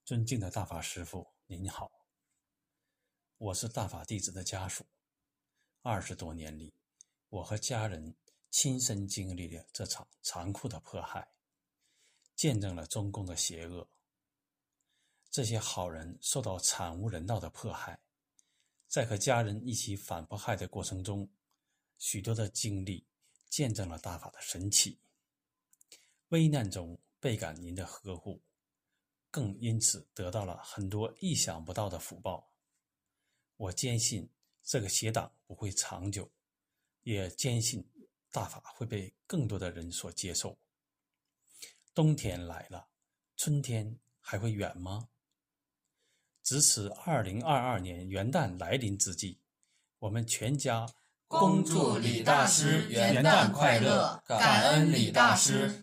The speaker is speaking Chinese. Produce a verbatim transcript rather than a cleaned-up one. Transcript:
尊敬的大法师父，您好，我是大法弟子的家属。二十多年里，我和家人亲身经历了这场残酷的迫害，见证了中共的邪恶。这些好人受到惨无人道的迫害，在和家人一起反迫害的过程中，许多的经历见证了大法的神奇。危难中倍感您的呵护，更因此得到了很多意想不到的福报。我坚信这个邪党不会长久，也坚信大法会被更多的人所接受。冬天来了，春天还会远吗？值此二零二二年元旦来临之际，我们全家恭祝李大师元旦快乐，感恩李大师。